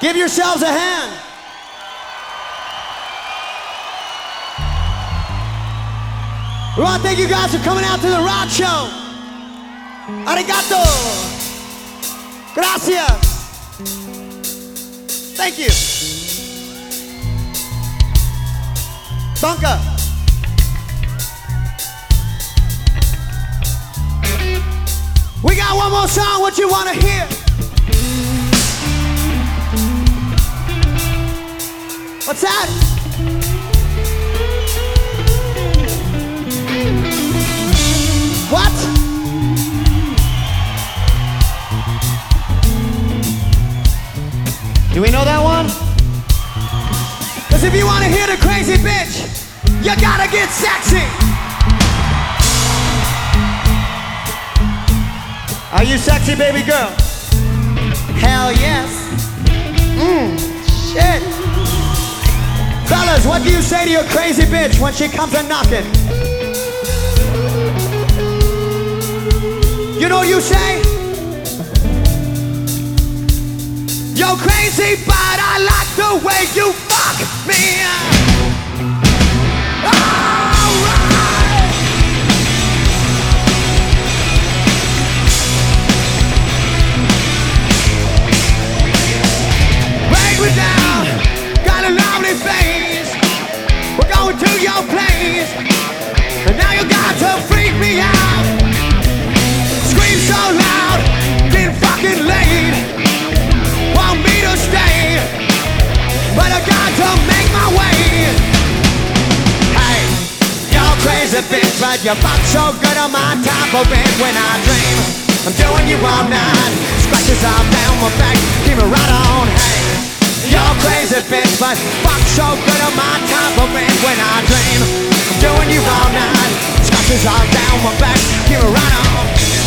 Give yourselves a hand. We want to thank you guys for coming out to the rock show. Arigato. Gracias. Thank you. Bunka. We got one more song. What you want to hear? What's that? What? Do we know that one? Cause if you wanna hear the crazy bitch, you gotta get sexy. Are you sexy, baby girl? Hell yes. Shit. Fellas, what do you say to your crazy bitch when she comes a knocking? You know what you say? You're crazy, but I like the way you fuck me. Alright. Break me down, got a lovely face. We're going to your place, and now you got to freak me out. Scream so loud, getting fucking late. Want me to stay, but I got to make my way. Hey, you're crazy bitch, but you fuck so good on my top of it when I dream. I'm doing you all night, scratches all down my back, keep it right on. Hey, you're crazy bitch, but fuck so good on my top of it when I dream. I'm doing you all night, scratches all down my back, keep it right on.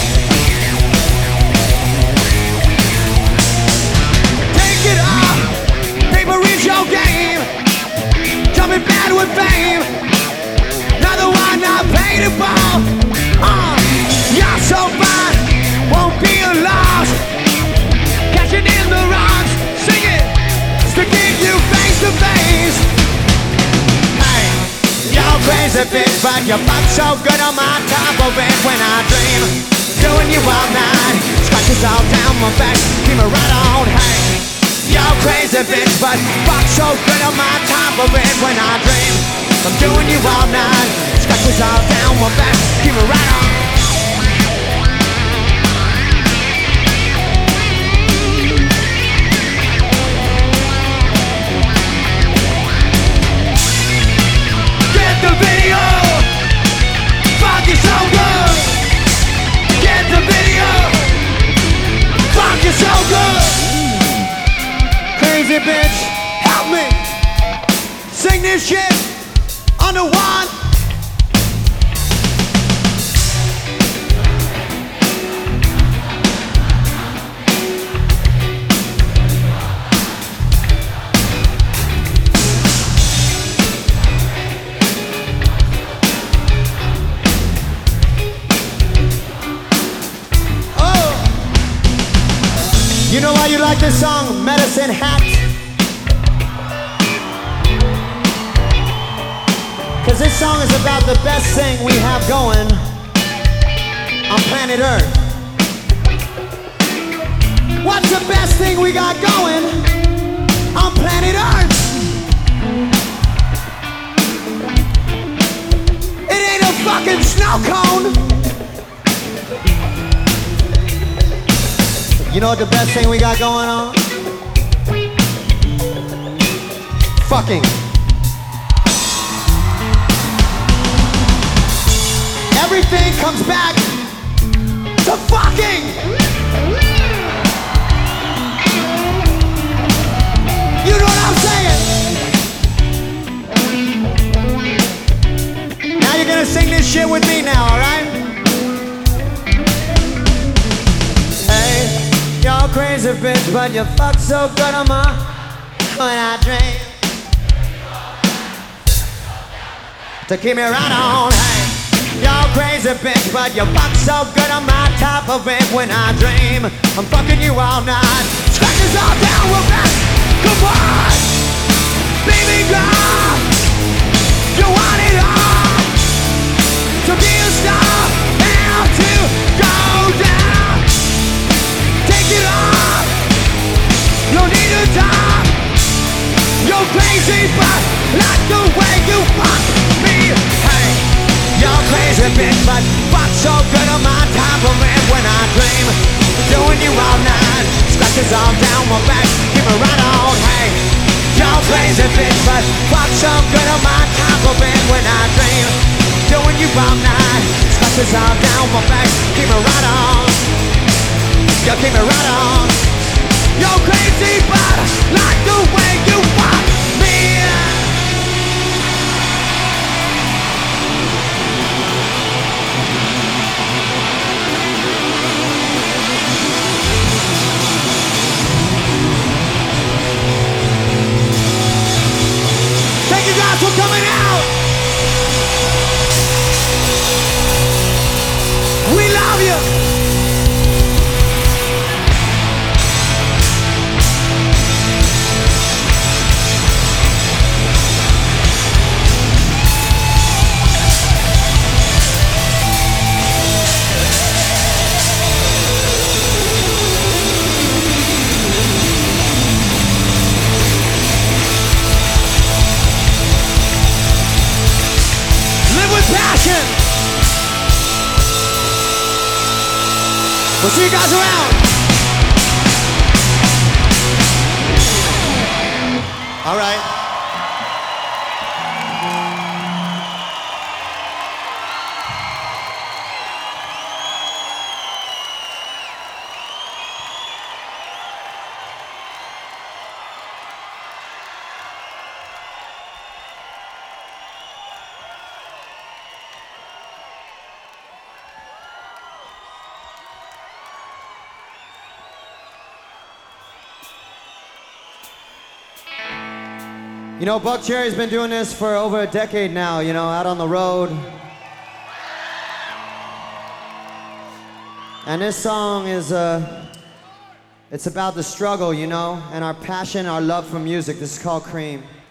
It up, paper reach your game. Jumping bad with fame. Another one not paid for. You're so fine, won't be a loss. Catching in the rocks, sing it, sticking you face to face. Hey, you're crazy bitch, but you fuck so good on my top of it when I dream. Doing you all night, scratches all down my back, keep it right on. Hey. You're crazy bitch, but fuck so good on my top of it when I dream. I'm doing you all night, scratches all down my back, keep it right on. Get the video, fuck you so good. Get the video, fuck you so good. Crazy bitch, help me sing this shit on the one. Oh, you know why you like this song, Medicine Hat? Cause this song is about the best thing we have going on planet Earth. What's the best thing we got going on planet Earth? It ain't a fucking snow cone. You know what the best thing we got going on? Fucking. Everything comes back to fucking. You know what I'm saying? Now you're gonna sing this shit with me now, alright? Hey, you're crazy bitch, but you fuck so good on my when I dream. To keep me right on, hey. You're crazy bitch, but you fuck so good on my top of it when I dream. I'm fucking you all night, scratches all down with that. crazy, but not the way you fuck me. Hey, you're crazy bitch, but fuck so good on my compliment when I dream. Doing you all night, scratches all down my back, keep me right on. Hey, you're crazy bitch, but fuck so good on my compliment when I dream. Doing you all night, scratches all down my back, keep me right on. You keep me right on. You're crazy, but like the way you fuck me. Thank you guys for coming out. We love you. Passion. We'll see you guys around. All right. You know, Buckcherry's been doing this for over a decade now, you know, out on the road. And this song is, it's about the struggle, you know, and our passion, our love for music. This is called Cream.